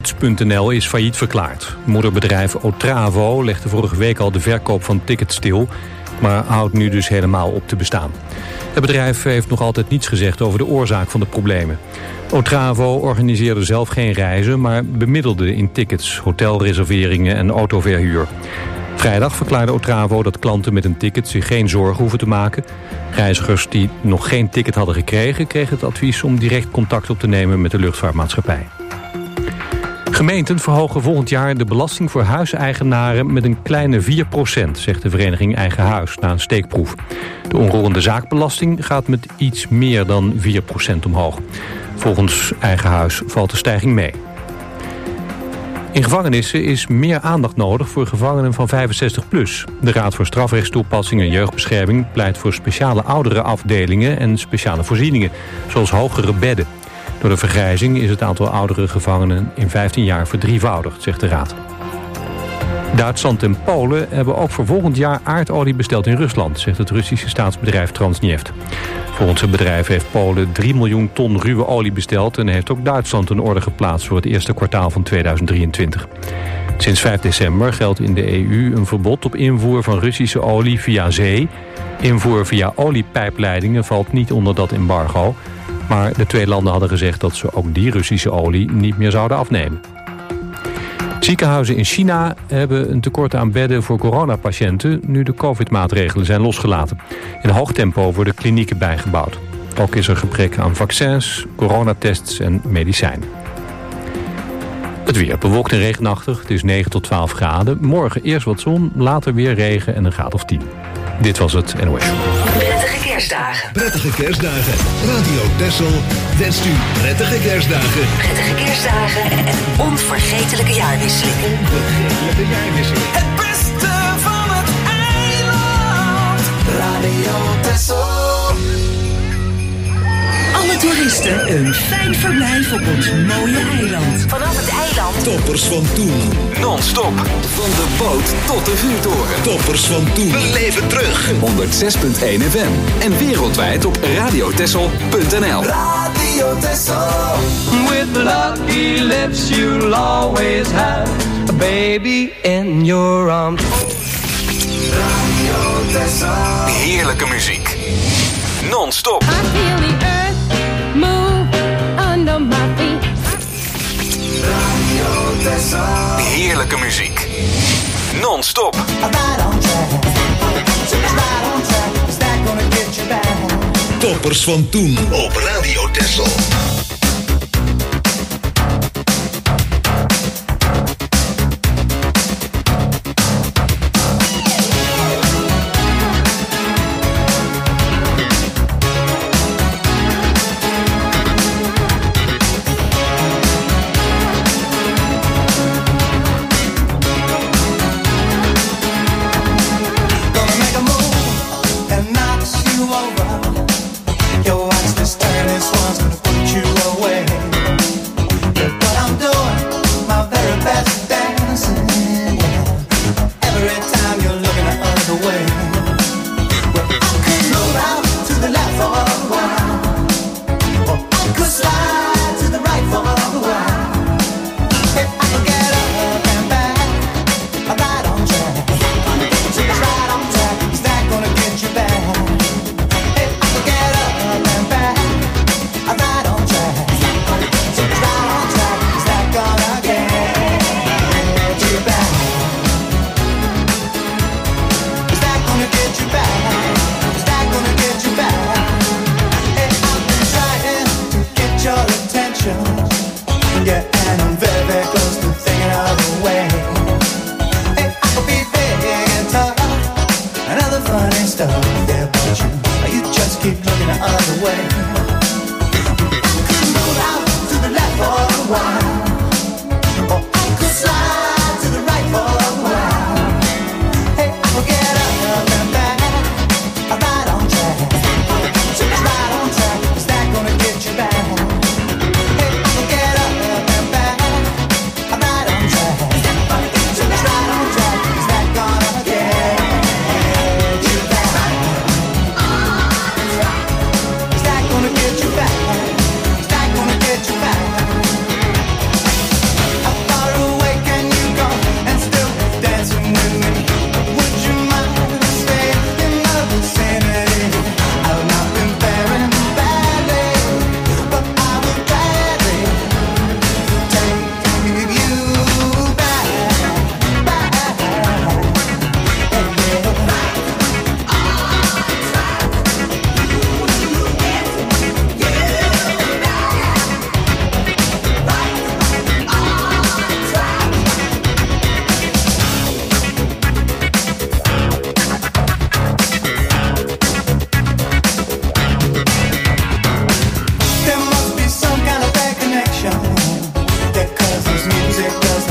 Tickets.nl is failliet verklaard. Moederbedrijf Otravo legde vorige week al de verkoop van tickets stil, maar houdt nu dus helemaal op te bestaan. Het bedrijf heeft nog altijd niets gezegd over de oorzaak van de problemen. Otravo organiseerde zelf geen reizen, maar bemiddelde in tickets, hotelreserveringen en autoverhuur. Vrijdag verklaarde Otravo dat klanten met een ticket zich geen zorgen hoeven te maken. Reizigers die nog geen ticket hadden gekregen, kregen het advies om direct contact op te nemen met de luchtvaartmaatschappij. Gemeenten verhogen volgend jaar de belasting voor huiseigenaren met een kleine 4%, zegt de vereniging Eigen Huis na een steekproef. De onroerende zaakbelasting gaat met iets meer dan 4% omhoog. Volgens Eigen Huis valt de stijging mee. In gevangenissen is meer aandacht nodig voor gevangenen van 65+. De Raad voor Strafrechtstoepassing en Jeugdbescherming pleit voor speciale ouderenafdelingen en speciale voorzieningen, zoals hogere bedden. Door de vergrijzing is het aantal oudere gevangenen in 15 jaar verdrievoudigd, zegt de Raad. Duitsland en Polen hebben ook voor volgend jaar aardolie besteld in Rusland, zegt het Russische staatsbedrijf Transneft. Volgens het bedrijf heeft Polen 3 miljoen ton ruwe olie besteld en heeft ook Duitsland een order geplaatst voor het eerste kwartaal van 2023. Sinds 5 december geldt in de EU een verbod op invoer van Russische olie via zee. Invoer via oliepijpleidingen valt niet onder dat embargo, maar de twee landen hadden gezegd dat ze ook die Russische olie niet meer zouden afnemen. Ziekenhuizen in China hebben een tekort aan bedden voor coronapatiënten nu de COVID-maatregelen zijn losgelaten. In hoog tempo worden klinieken bijgebouwd. Ook is er gebrek aan vaccins, coronatests en medicijnen. Het weer bewolkt en regenachtig. Het is 9 tot 12 graden. Morgen eerst wat zon, later weer regen en een graad of 10. Dit was het NOS. Prettige kerstdagen. Prettige kerstdagen. Radio Texel wenst u prettige kerstdagen. Prettige kerstdagen en een onvergetelijke jaarwisseling. Onvergetelijke jaarwisseling. Het beste van het eiland. Radio Texel. Alle toeristen een fijn verblijf op ons mooie eiland. Vanaf het eiland. Toppers van toen. Non-stop. Van de boot tot de vuurtoren. Toppers van toen. We leven terug. 106.1 FM. En wereldwijd op radiotessel.nl. Radio Texel. With lucky lips you'll always have a baby in your arms. Radio Texel. Heerlijke muziek. Non-stop. I feel the earth move under my feet. Radio Texel. Heerlijke muziek. Non-stop. Toppers van toen op Radio Texel.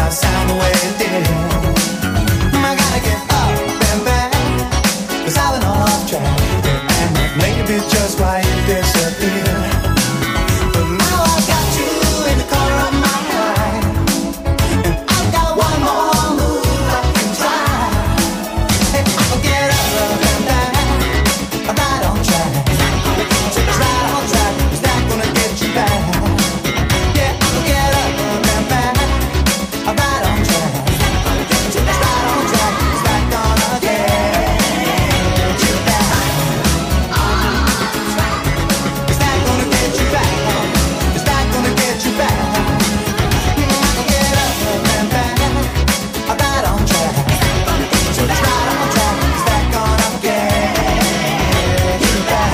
sound the way it did. I gotta get up and back, 'cause I've been off track, and maybe just why you disappeared. But now I got you in the corner of my mind, and I've got one more move I can try. Hey, I can get up and back, right on track. So right on track, is that gonna get you back? Yeah, I can get up and back, right on track. So right on track, is that gonna get you back? Is that gonna get you back? Is that gonna get you back? I can get up and back, right on track. So right on track, is that gonna get you back?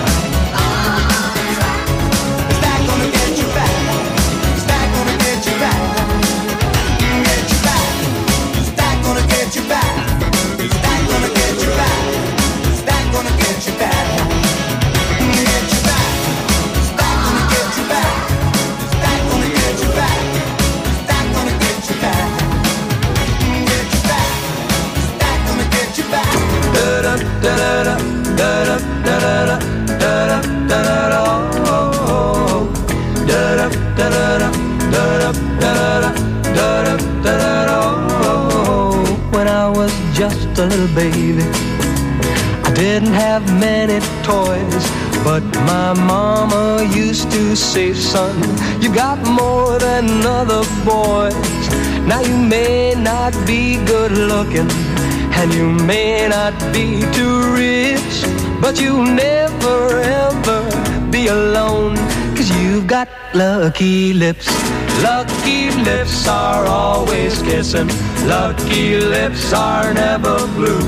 Is that gonna get you back? Is that gonna get you back? Get you back. Is that gonna get you back? Is that gonna get you back? Is that gonna get you back? Get you back. Is that gonna get you back? Is that gonna get you back? Is that gonna get you back? Get you back. Is that gonna get you back? Da da da da da da da da da da. When I was just a little baby, I didn't have many toys, but my mama used to say, son, you got more than other boys. Now you may not be good looking, and you may not be too rich, but you'll never ever be alone, 'cause you've got lucky lips. Lucky lips are always kissing. Lucky lips are never blue.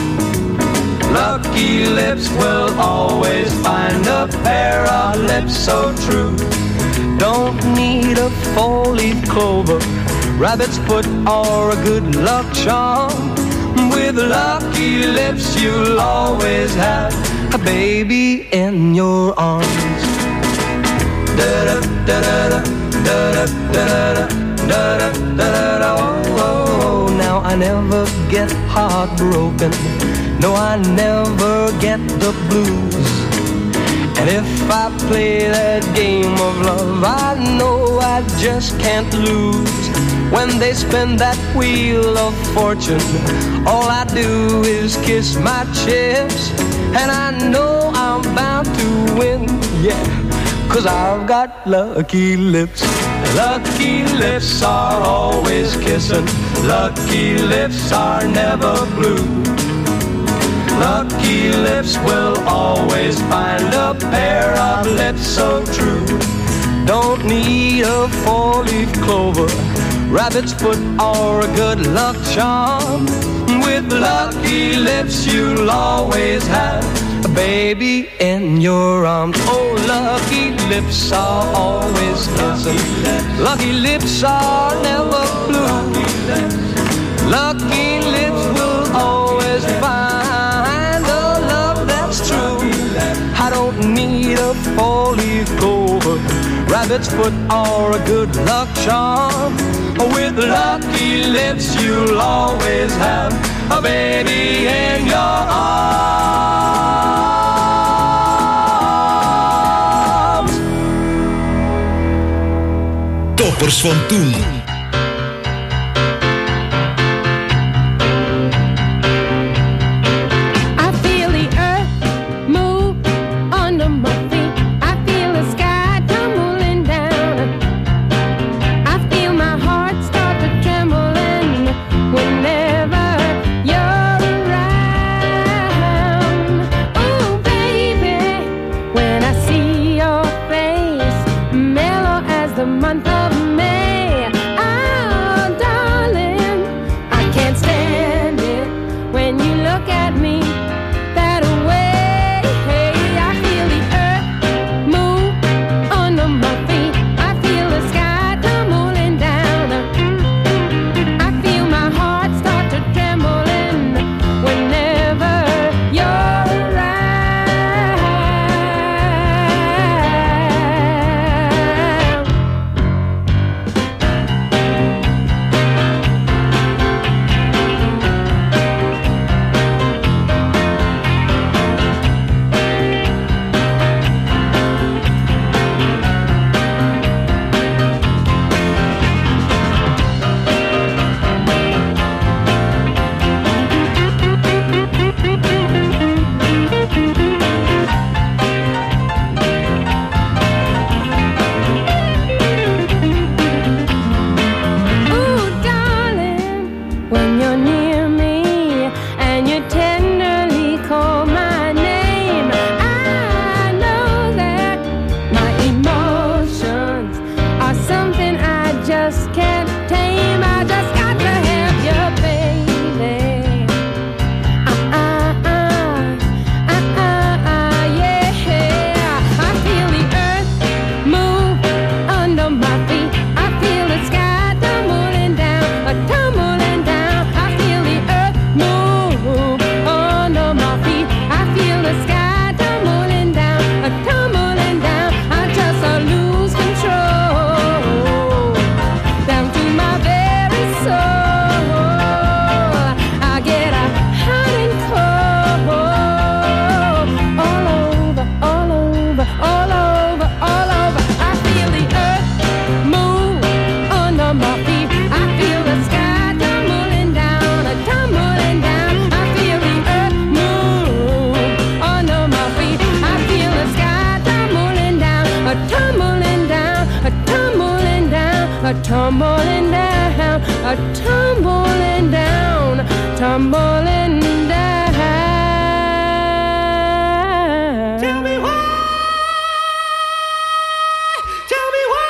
Lucky lips will always find a pair of lips so true. Don't need a four-leaf clover, rabbit's foot, or a good luck charm. With lucky lips you'll always have a baby in your arms. Da-da, da-da-da, da-da, da-da, da-da, da-da, oh, now I never get heartbroken. No, I never get the blues. And if I play that game of love, I know I just can't lose. When they spin that wheel of fortune, all I do is kiss my chips, and I know I'm bound to win, yeah, 'cause I've got lucky lips. Lucky lips are always kissing. Lucky lips are never blue. Lucky lips will always find a pair of lips so true. Don't need a four-leaf clover, rabbit's foot, or a good luck charm. With lucky lips you'll always have a baby in your arms. Oh, lucky lips are always kissing. Lucky lips are never blue. Lucky lips will always find a love that's true. I don't need a four-leaf clover, rabbit's foot, or a good luck charm. With lucky lips you'll always have a baby in your arms. Toppers van toen. The month of May, tame. I just got to have you, baby. Yeah. I feel the earth move under my feet. I feel the sky tumbling down, tumbling down. I feel the earth move under my feet. I feel the sky tumbling down, tumbling down. I just lose control down to my very soul. I get hot and cold all over, all over, all over, all over. I feel the earth move under my feet. I feel the sky tumbling down, tumbling down. I feel the earth move under my feet. I feel the sky tumbling down, tumbling down, tumbling down, tumbling down, tumbling down, tumbling down. Tell me why. Tell me why.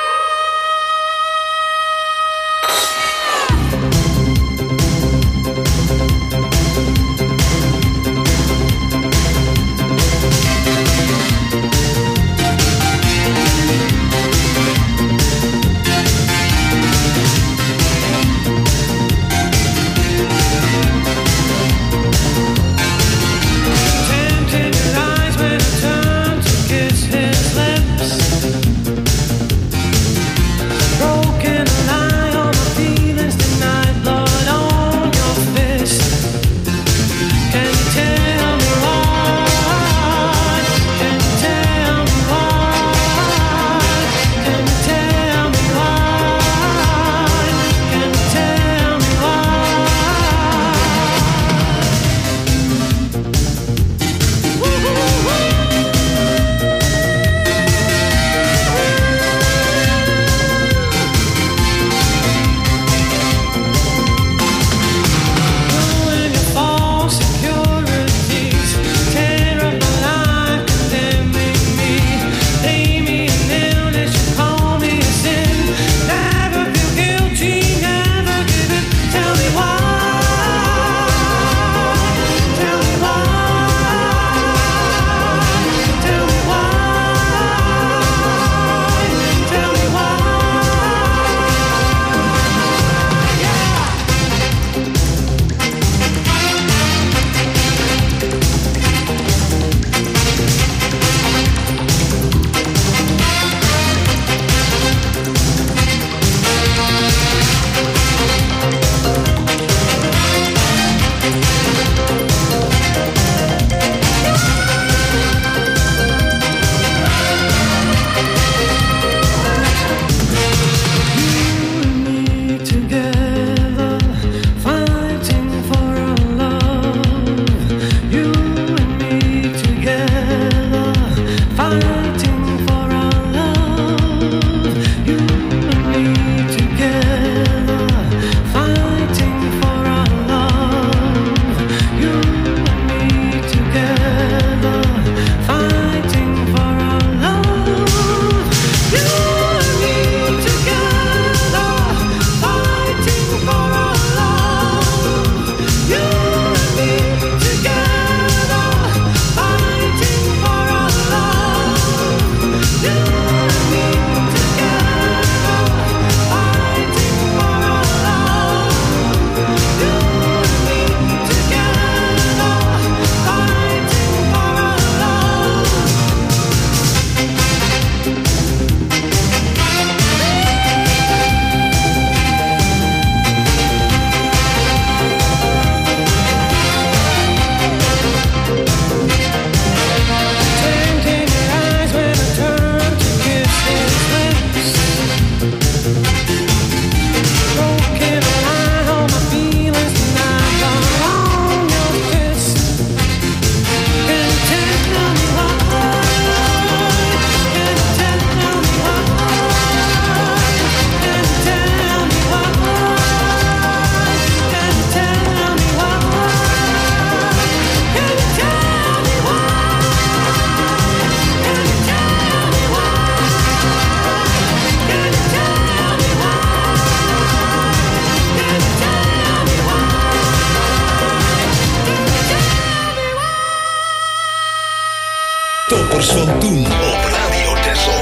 Zandvoorters van toen op Radio Texel.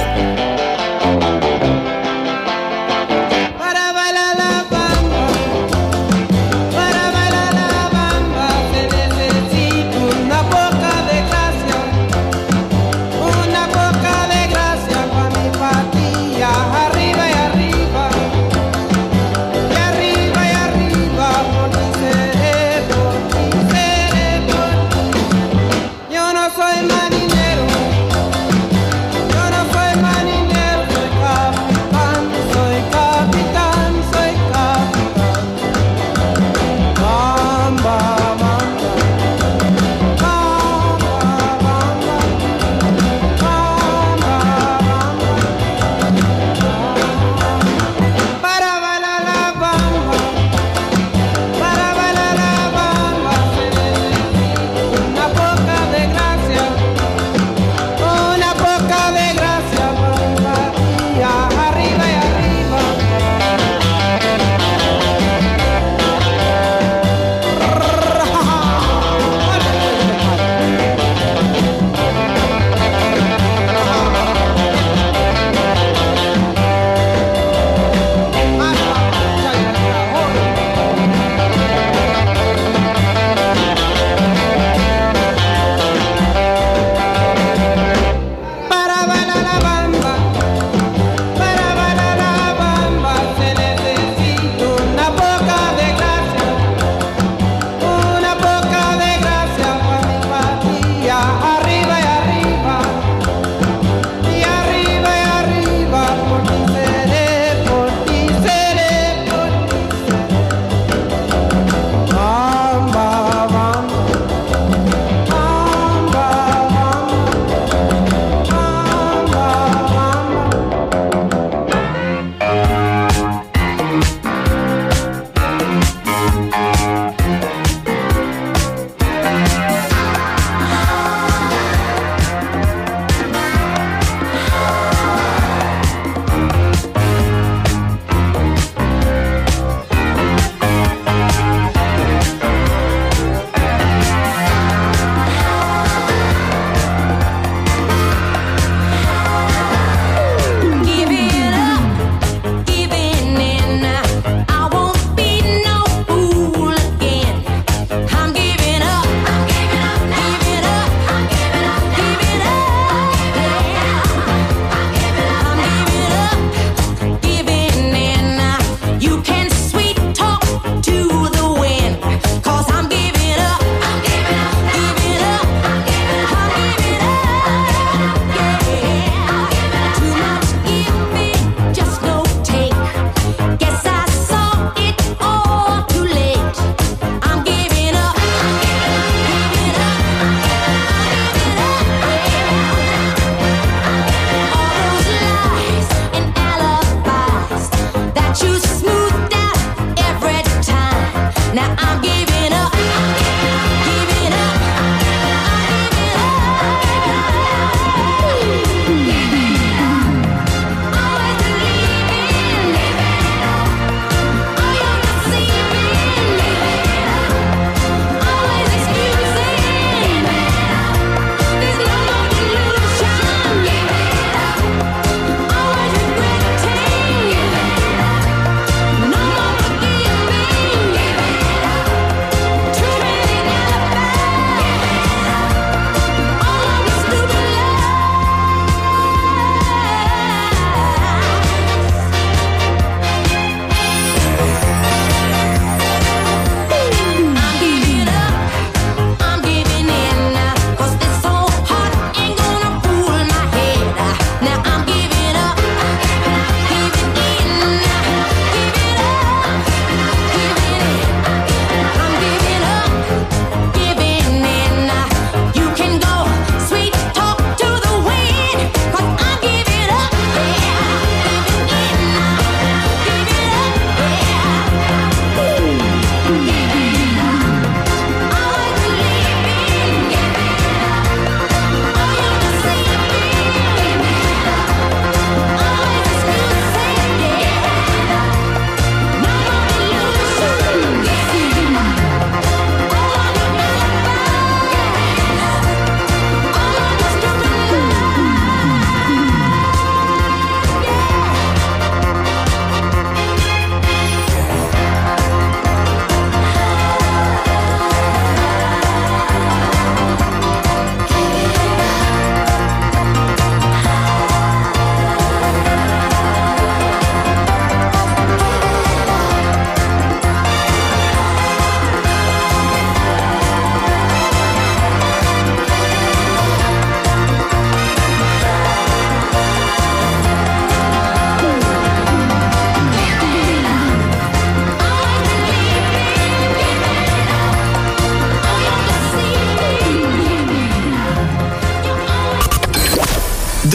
Yo no soy marinero,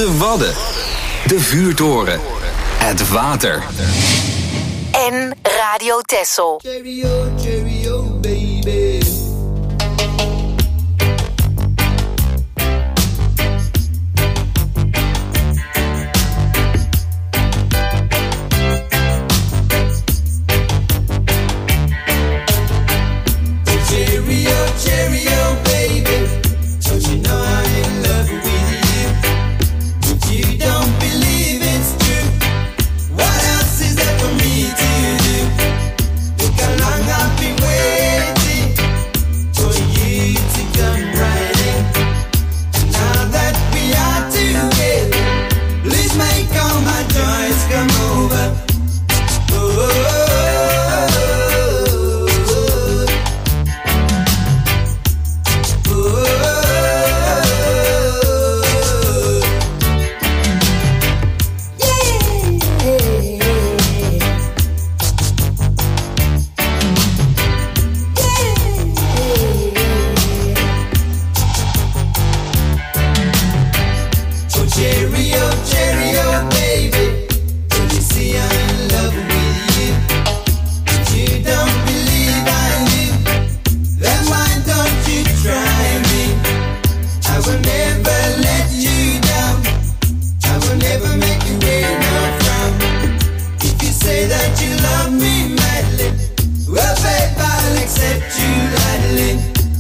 De Wadden. De Vuurtoren. Het water. En Radio Texel. Cheerio, cheerio, baby. Cheerio, cheerio, baby. Don't you know I'm in love with you? If you don't believe it's true, what else is there for me to do? Look how long I've been waiting for you to come right in. Now that we are together, please make all my joys come over. Cheerio, cheerio, baby. Don't you see I'm in love with you? If you don't believe I do, then why don't you try me? I will never let you down. I will never make you wait no frown. If you say that you love me madly, well, babe, I'll accept you gladly.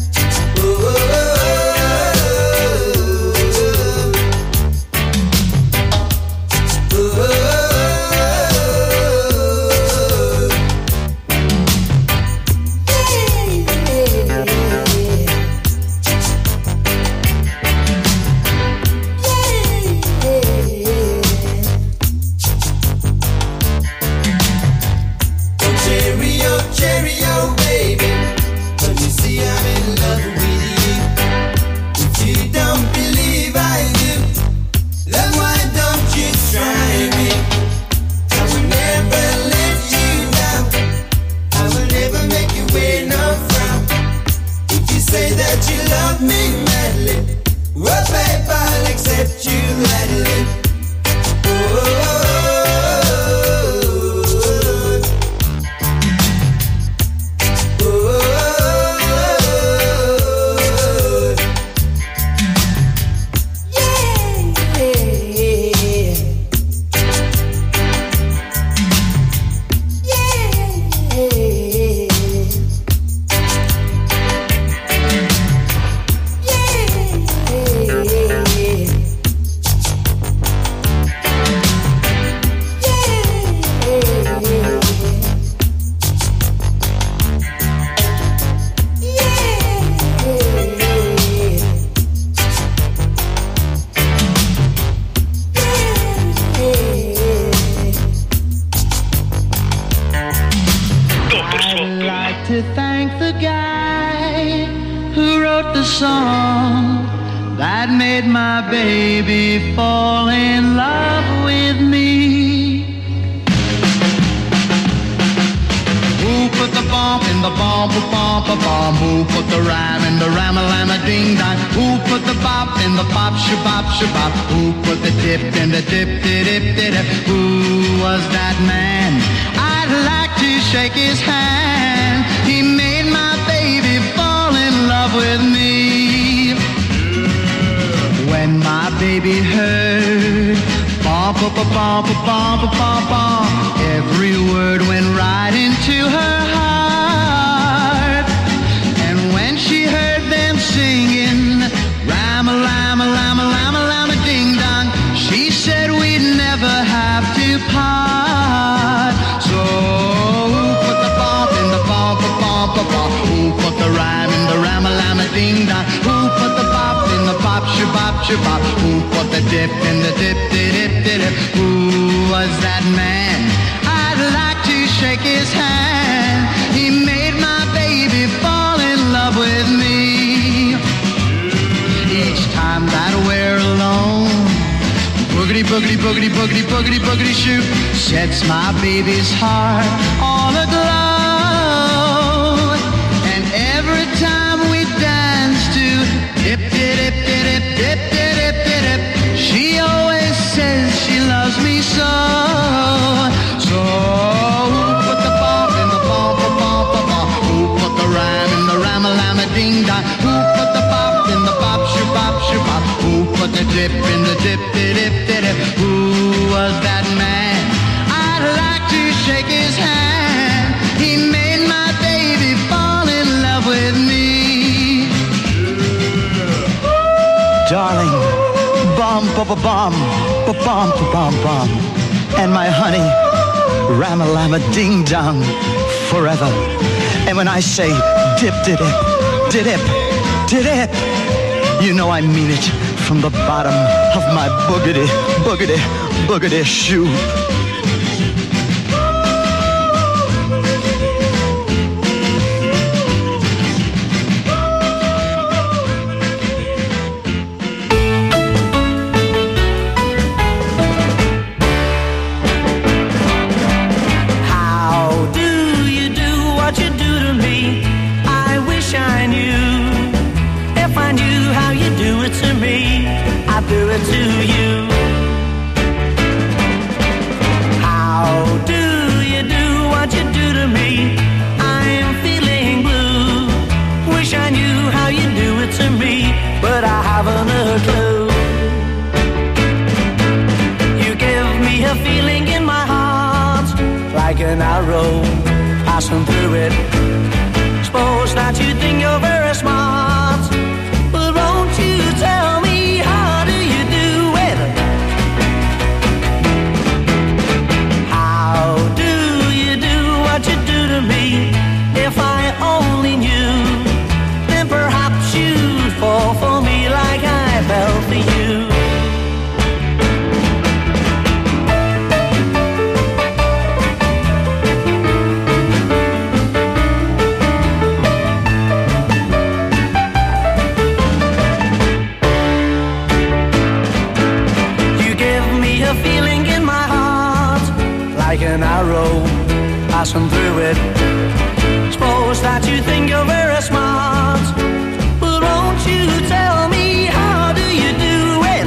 Cheerio, cheerio, baby. Don't you see I'm in love with you? If you don't believe I do, then why don't you try me? I will never let you down. I will never make you wait no frown. If you say that you love me madly, well, babe, I'll accept you gladly. I'd like to thank the guy who wrote the song that made my baby fall in love with me. Who put the bomb in the bomb, bomb? Who put the rhyme in the ram-a-lam-a ding-dong? Who put the bop in the bop, shabop, shabop? Who put the dip in the dip-dip-dip-dip? Who was that man? I'd like to shake his hand. He made my baby fall in love with me. When my baby heard bump, bump, bump, bump, bump, bump, every word went right into her heart. And when she heard them singing ram-a-lam-a-lam-a-lam-a-lam-a-ding-dong, she said we'd never have to part. So who put the bump in the bump, bump, bump? Who put the rhyme in the ram-a-lam-a-ding-dong? Who put the bop in the bop, shabop, shabop? Who put the dip in the dip-dip-dip-dip? Who was that man? I'd like to shake his hand. He made my baby fall in love with me. Each time that we're alone, boogity, boogity, boogity, boogity, boogity, boogity shoot sets my baby's heart all aglow. And every time we dance to dip, dip, dip, dip, dip, dip, dip, dip, she always dip-de-dip-de-dip. Who was that man? I'd like to shake his hand. He made my baby fall in love with me. Darling, bomb, ba-ba-bomb, ba-bomb, ba-bomb, bomb. And my honey, ram-a-lam-a ding-dong, forever. And when I say dip-de-dip, dip, dip, you know I mean it from the bottom of my boogity, boogity, boogity shoe. Do it to you. How do you do what you do to me? I'm feeling blue. Wish I knew how you do it to me, but I haven't a clue. You give me a feeling in my heart, like an arrow passing through it. Suppose that you think you're very smart, but won't you tell me? If I only knew, then perhaps you'd fall for me like I fell for you. You give me a feeling in my heart, like an arrow passing through it. Suppose that you think you're very smart, but won't you tell me how do you do it?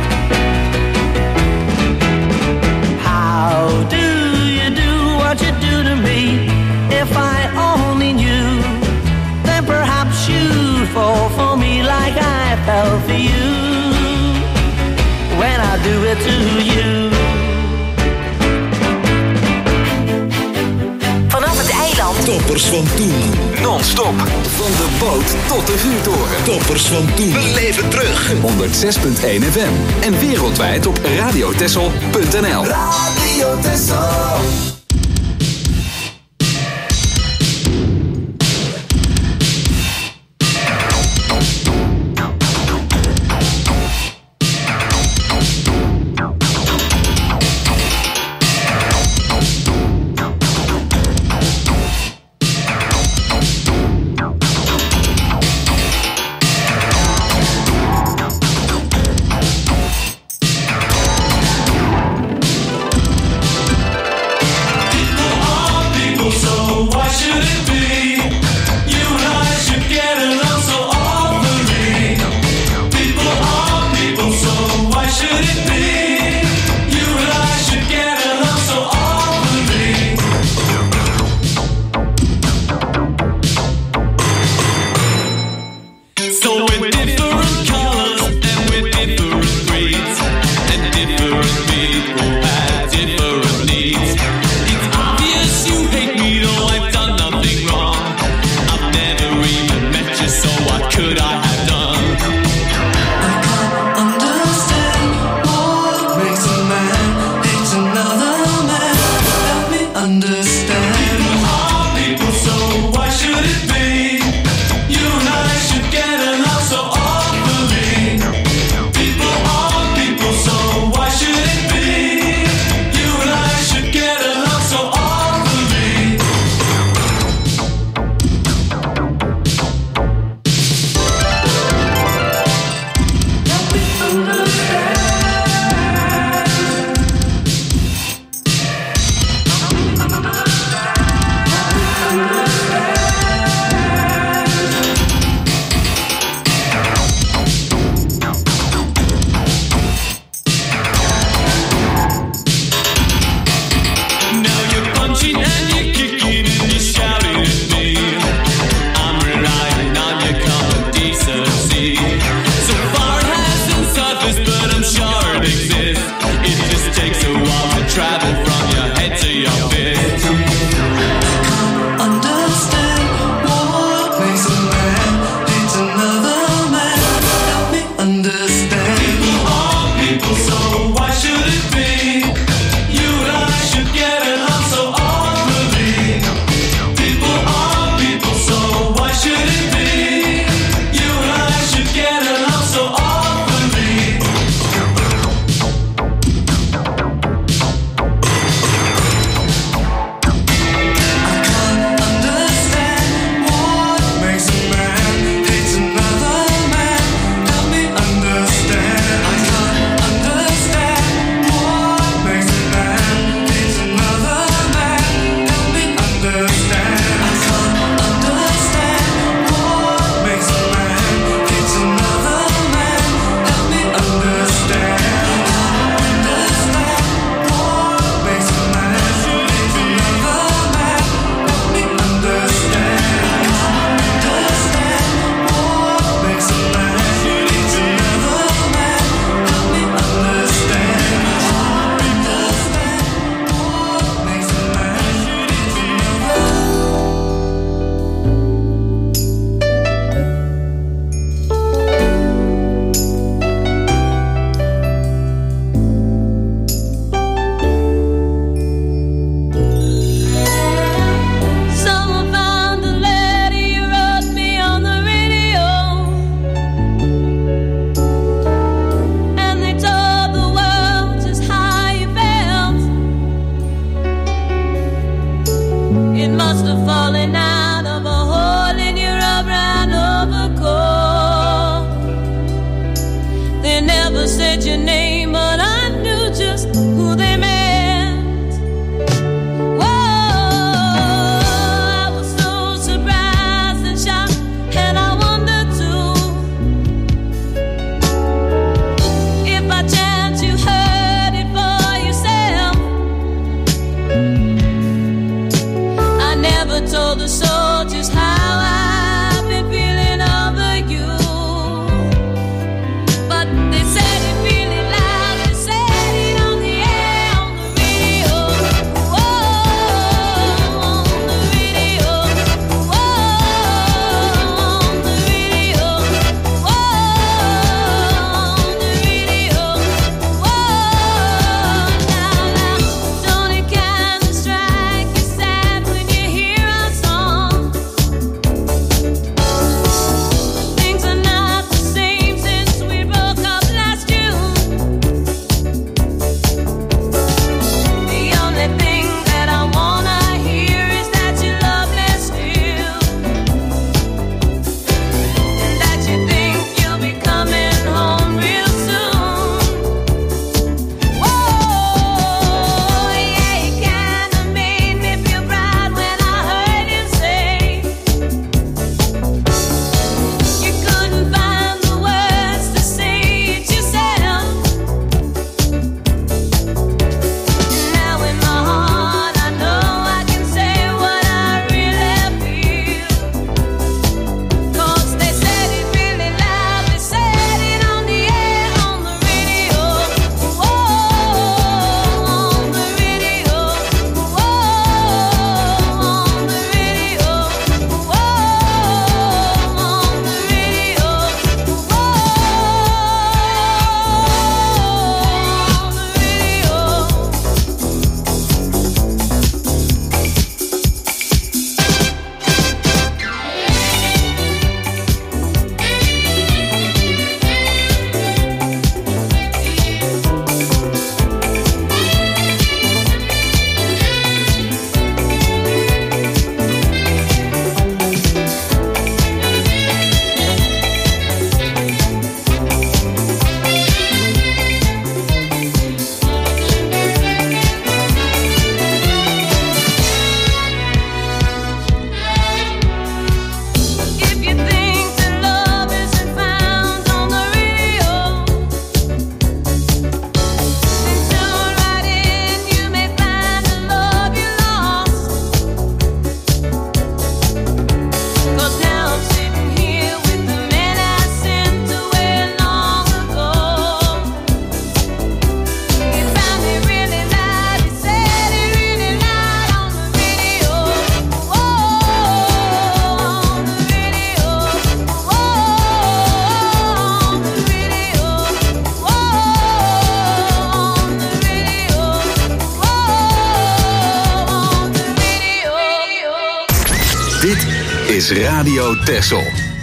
How do you do what you do to me? If I only knew, then perhaps you'd fall for me like I fell for you when I do it to you. Toppers van toen. Non-stop. Van de boot tot de vuurtoren. Toppers van toen. We leven terug. 106.1 FM. En wereldwijd op radiotessel.nl. Radio Tessel. falling out of a hole in your brown overcoat. They never said your name, but I knew just who they meant. Told the soldiers how I've been feeling over you, but they said it really loud. They said it on the air, on the radio. Whoa, on the radio. Whoa, on the radio. Whoa, on the radio. Whoa, now, don't it kind of strike you sad when you hear things are not the same since we broke up last June. The only thing that I wanna hear is that you love me still, and that you think you'll be coming home real soon. Whoa, yeah, you kinda made me feel proud when I heard you say you couldn't find the words to say it yourself. And now in my heart I know I can say what I really feel. 'Cause they said it really loud. They said it on the air, on the radio. Whoa, on the radio. Whoa, on the radio. Whoa, on the radio. Whoa, on the radio. If you think that love isn't found on the radio, then tune right in. You may find the love you lost. 'Cause now I'm sitting here with the man I sent away long ago. He found me really loud. He said it really loud on the radio. Whoa, on the radio. Whoa, on the radio. Whoa, on the radio. Whoa, on the radio. Dit is Radio Texel.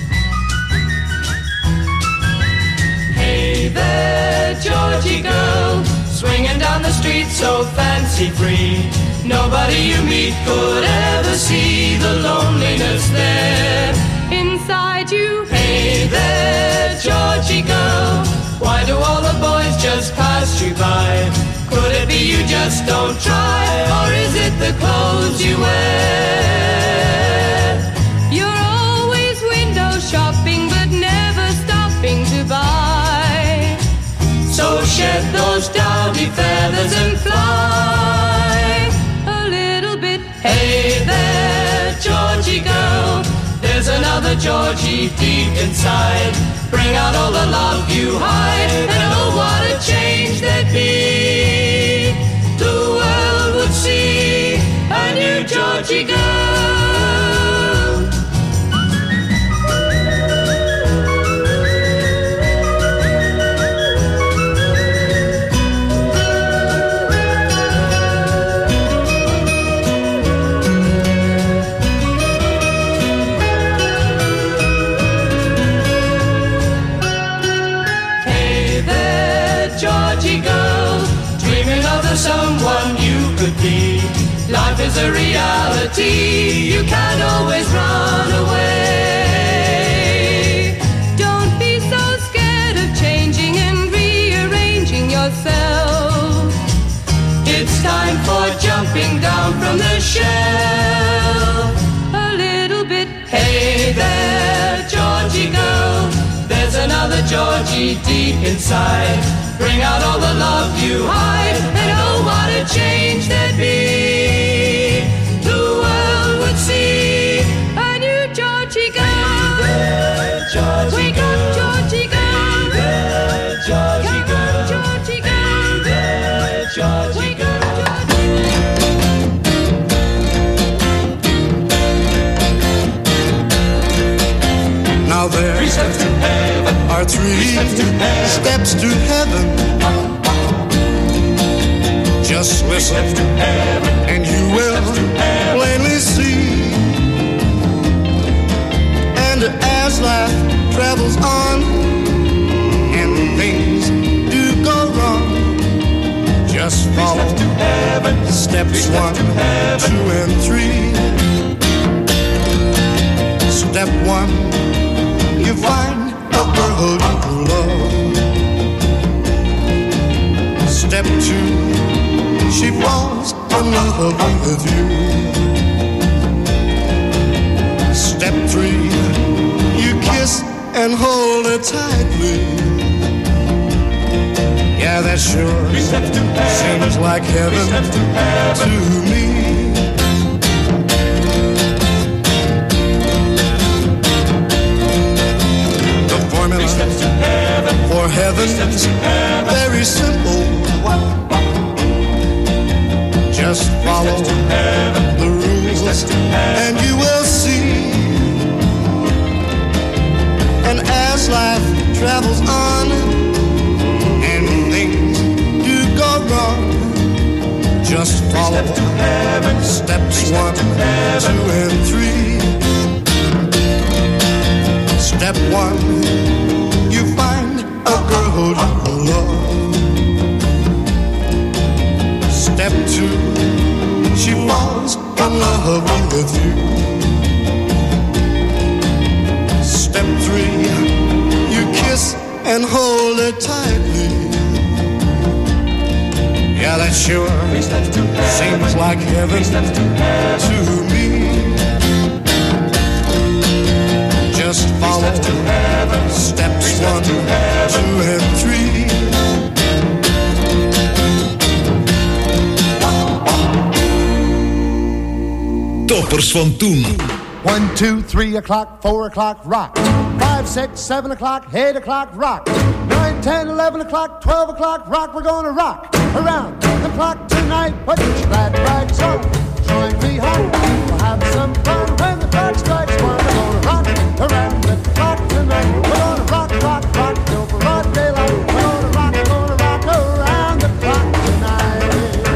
Hey there, Georgie girl, swinging down the street so fancy free. Nobody you meet could ever see the loneliness there Inside you, Hey there, Georgie girl, why do all the boys just pass you by? Could it be you just don't try, or is it the clothes you wear? you're always window shopping but never stopping to buy. So shed those dowdy feathers and fly A little bit. Hey there, Georgie girl, there's another Georgie deep inside. Bring out all the love you hide, and oh, what a change there'd be. The world would see a new Georgie girl. someone you could be. Life is a reality reality, you can't always run away. Don't be so scared of changing and rearranging yourself. It's time for jumping down from the shelf. A little bit, hey there, Georgie girl. There's another Georgie deep inside. Bring out all the love you hide, and oh, what a change there'd be. The world would see a new Georgie girl. Wake up, Georgie girl. Georgie girl. Georgie girl. Wake up, Georgie girl. Now there are 3 steps to heaven. Just listen and you will plainly see. And as life travels on and things do go wrong, just follow steps 1, 2, and 3. Step 1, you find a girl you love. Step 2, she falls in love with you. Step 3, you kiss and hold her tightly. Yeah, that sure seems like heaven to me. For heaven's very simple. Just follow the rules and you will see. And as life travels on and things do go wrong, just follow steps 1, 2, and 3. Step 1, you find a girl you love. Step 2, she falls in love with you. Step 3, you kiss and hold her tightly. Yeah, that sure seems like heaven to me. Just follow steps 1, 2, and 3. Toppers van toen. 1, 2, 3 o'clock, 4 o'clock, rock. 5, 6, 7 o'clock, 8 o'clock, rock. 9, 10, 11 o'clock, 12 o'clock, rock. We're gonna rock around the clock tonight. Put your glad rags on, join me home. We'll have some fun when the clock strikes 1. We're gonna rock around the clock tonight. We're gonna rock, rock, rock till broad daylight. We're gonna rock around the clock tonight.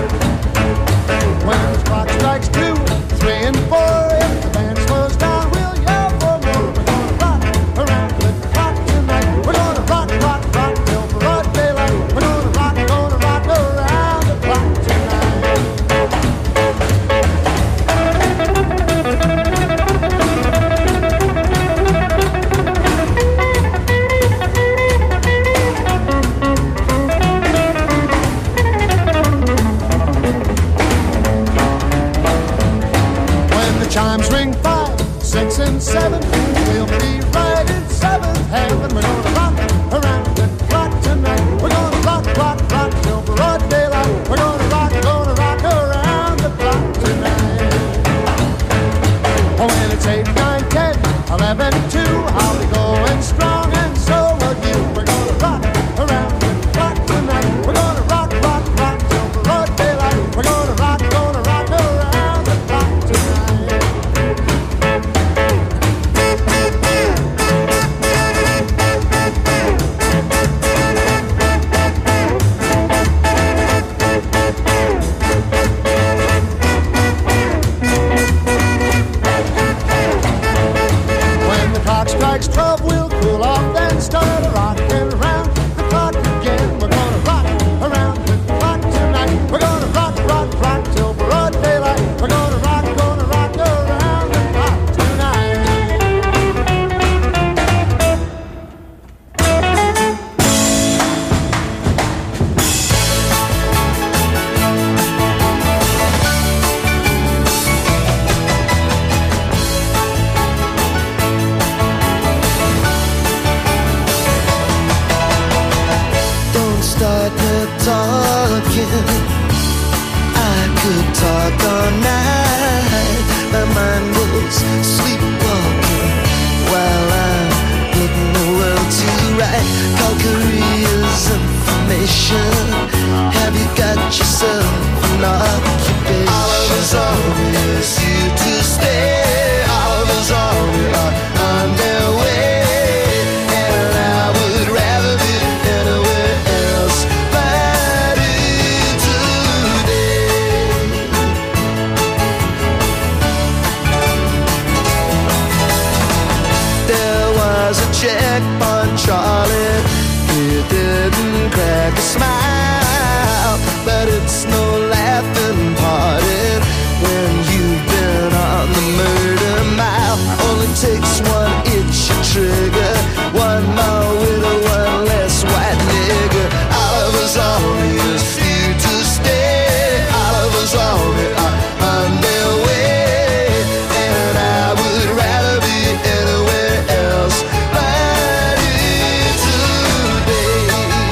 When the clock strikes 2, 3, and 4, if the band slows down, we'll yell for more. We're gonna rock around the clock tonight. We're gonna rock, rock, rock till broad daylight. We're gonna rock around the clock tonight. Chimes ring 5, 6, and 7. We'll be right in 7th heaven. We're gonna rock around the clock tonight. We're gonna rock, rock, rock till broad daylight. We're gonna rock around the clock tonight. Oh, when it's 8, 9, 10, 11, 2, I'll be going strong, and so will you. We're gonna rock around the clock tonight. We're gonna rock, rock, rock till broad daylight. We're gonna rock around the clock tonight. When the clock strikes 12 was a checkpoint Charlie. He didn't crack a smile, but it's no laughing party when you've been on the murder mile. Only takes one itch a trigger, one more widow, one less white nigger. Oliver's Army is here to stay. Oliver's Army are on their way, and I would rather be anywhere else but here today.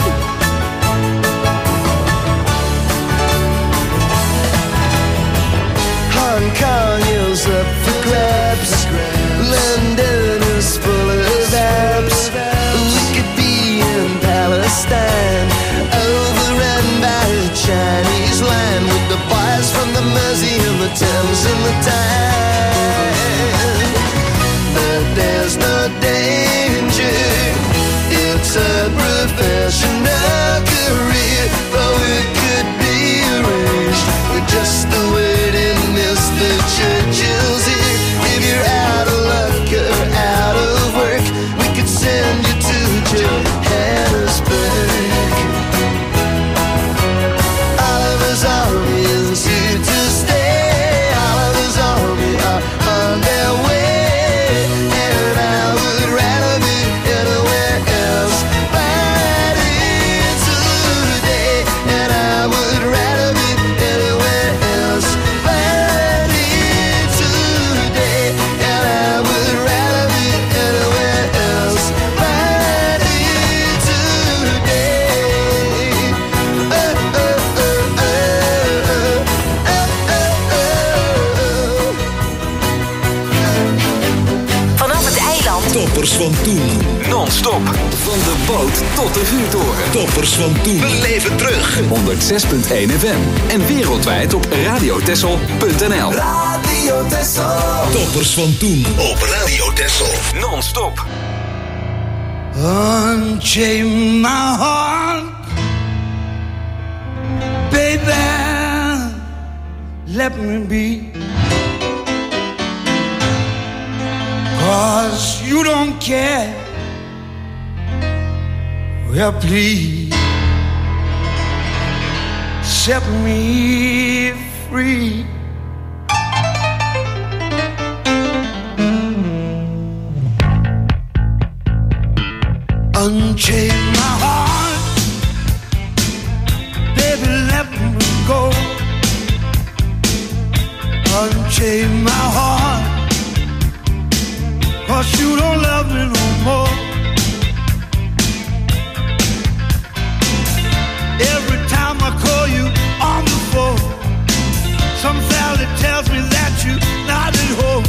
Hong Kong is up for grabs. London is full of apps. We could be in Palestine, overrun by a Chinese line, with the boys from the Mersey and the Thames and the Tyne. But there's no danger, it's a professional career, but we could be arranged with just the waiting Mr. Churchill's here. If you're out of luck or out of work, we could send you to Johannesburg. Oliver's Army is here to stay. Oliver's Army are on their way, and I would rather be anywhere else but here today. And I would rather be anywhere else but here today. And I would rather be anywhere else but here today. Vanaf het eiland. Toppers van toen. Non-stop. Van de boot tot de vuurtoren. Toppers van toen. Beleef het terug. 106.1 FM. En wereldwijd op radiotessel.nl. Radio Texel. Toppers van toen. Op Radio Texel. Non-stop. Unchain my heart, baby, let me be. 'Cause you don't care, well please, set me free. Unchain my heart, baby, let me go. Unchain my heart, 'cause you don't love me no more. Every time I call you on the phone, some valley tells me that you're not at home.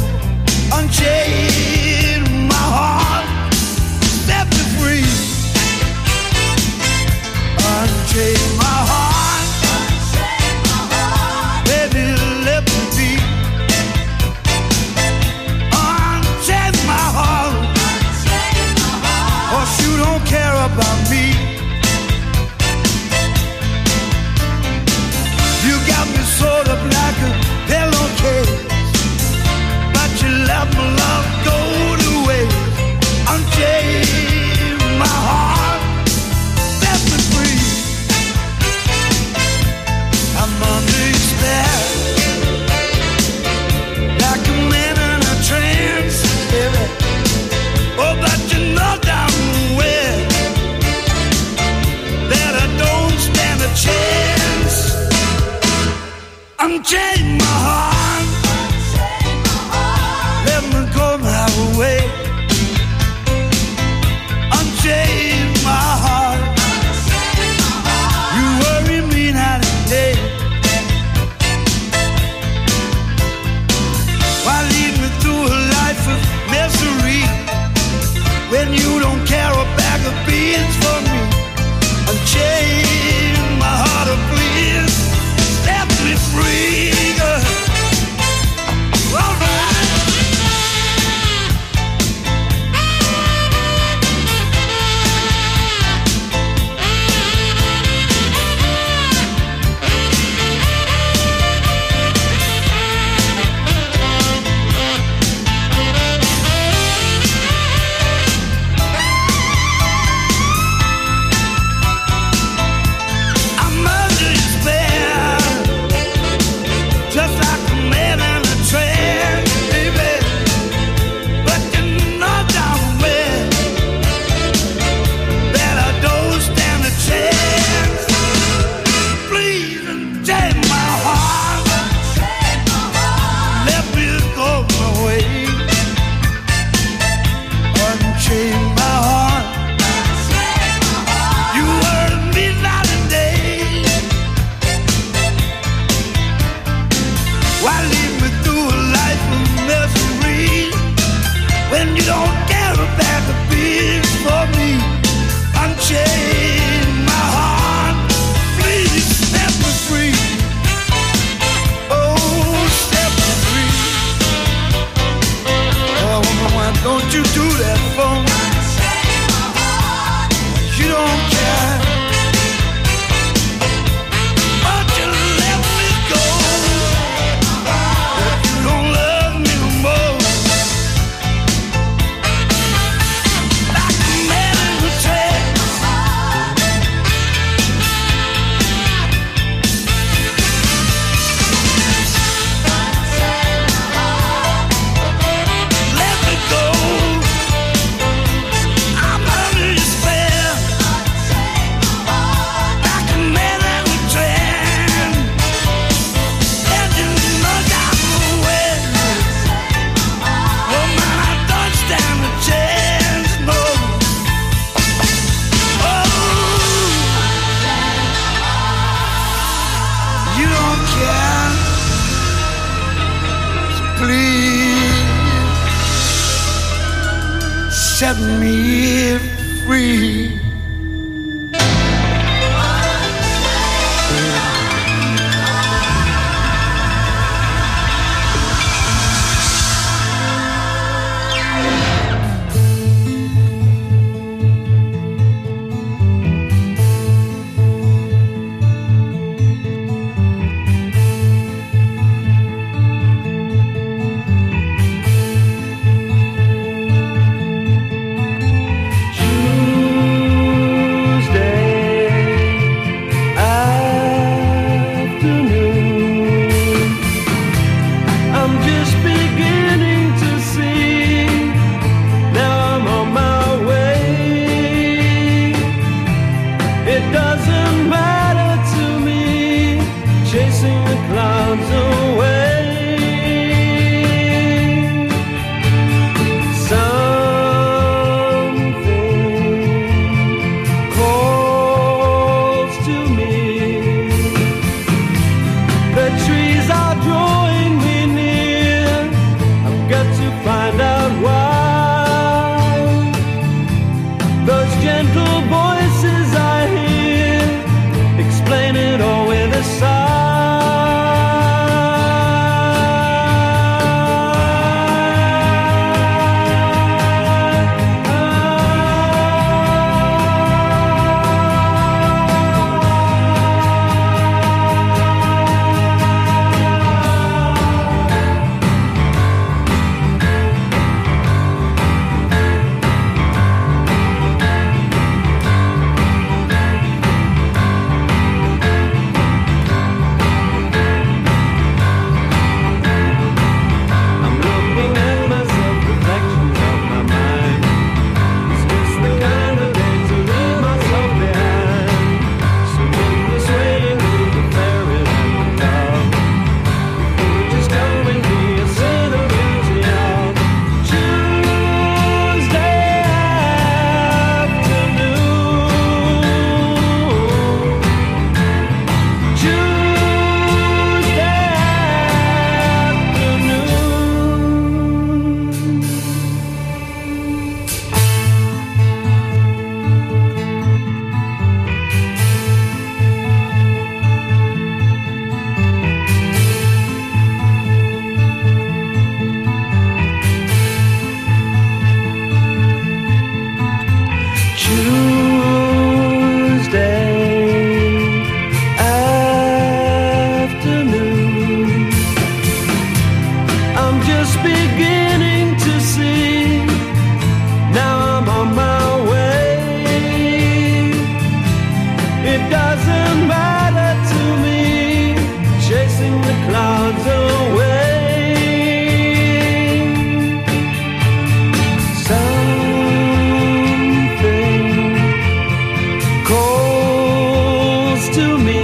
Unchain my heart, set me free. Unchain my heart, baby, let me be. Unchain my heart, What'd you do that for? You don't care. But you let me go. You don't love me no more. Like a man in the trance. Let me go. I'm under your spell. Like a man in the trance. And you know that I'm aware. Well, man, I don't stand a chance, no. Oh, you don't care. So please set me free. I'm just beginning to see. Now I'm on my way. It doesn't matter to me, chasing the clouds away. Something calls to me. The trees are drawing me near. I've got to find out why. Those gentle voices I hear explain it all with a I'm looking at myself, reflections of my mind. Is this the kind of day to leave myself behind? So gently swaying through the fairy land of love. Just come and be a scene of beauty of Tuesday afternoon. Tuesday afternoon. I'm just beginning to see. Now I'm on my way. It doesn't matter to me, chasing the clouds away. Something calls to me.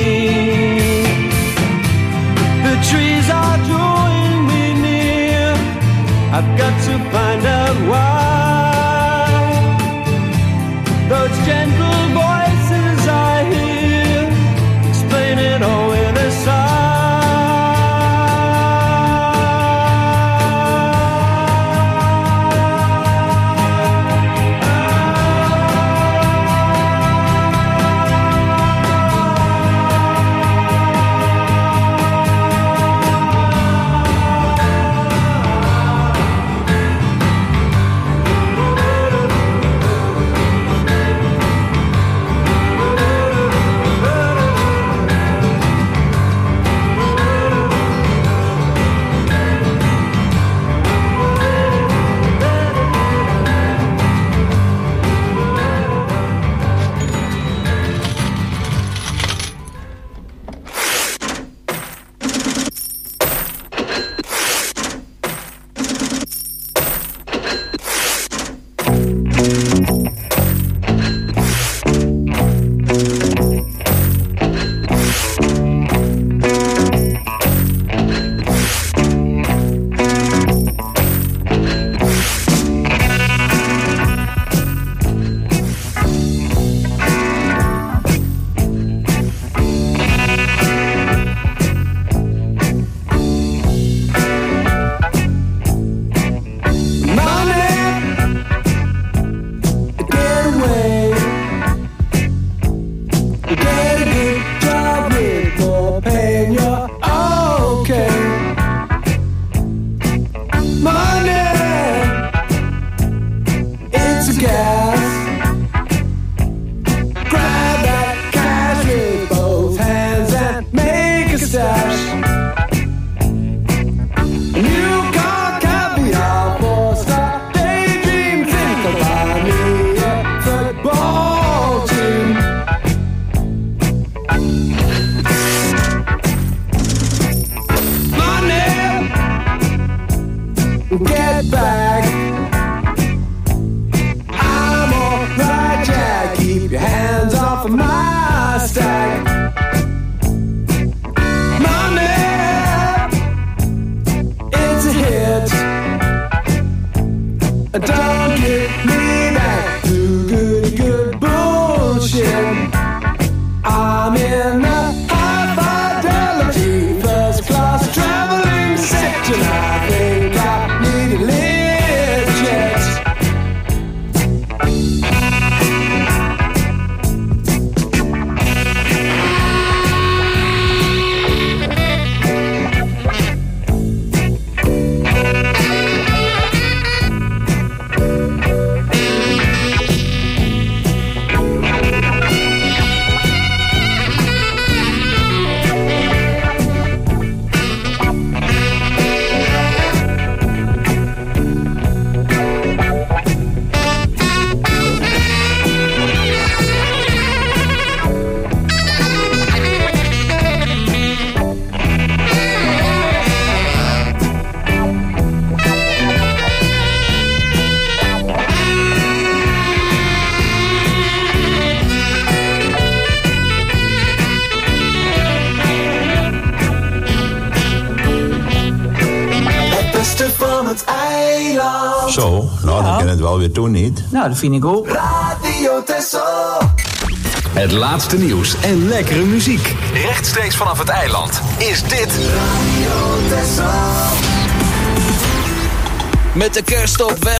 The trees are drawing me near. I've got to find out why. Those gentle voices I hear explain it all in a sigh. Jack. I'm alright, Jack. Keep your hands off of my stack. Mommy, it's a hit. Don't get me back to good bullshit. I'm in a high fidelity first class traveling section. I think I need a lift jet. Zo, nou dan kan het wel weer doen, niet? Nou, dat vind ik ook. Radio Texel. Het laatste nieuws en lekkere muziek. Rechtstreeks vanaf het eiland is dit Radio Texel. Met de kerst op weg.